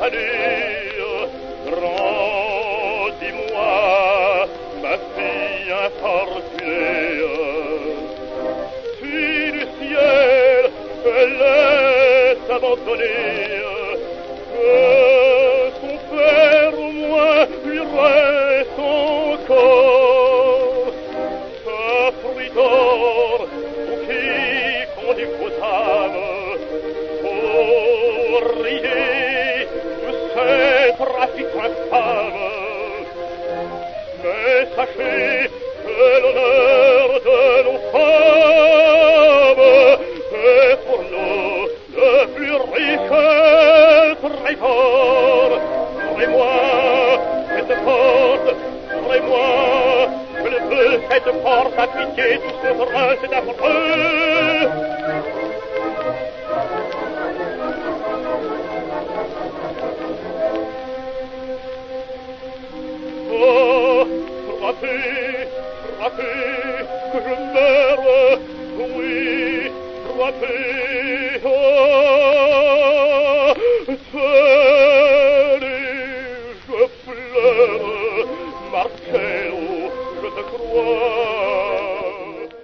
salut, grand, dis-moi, ma fille infortunée, si du ciel elle est abandonnée, que son père au moins lui reste encore, sa fruit d'or, ou qui conduit vos âmes, pour rier de ces trafics infâmes. Mais sachez que l'honneur de nos femmes est pour nous le plus riche trésor. Ouvrez-moi cette porte, ouvrez-moi, je ne veux cette porte à pitié, tout ce train c'est affreux. Oh, frappez, frappez, que je meure, oui, frappez,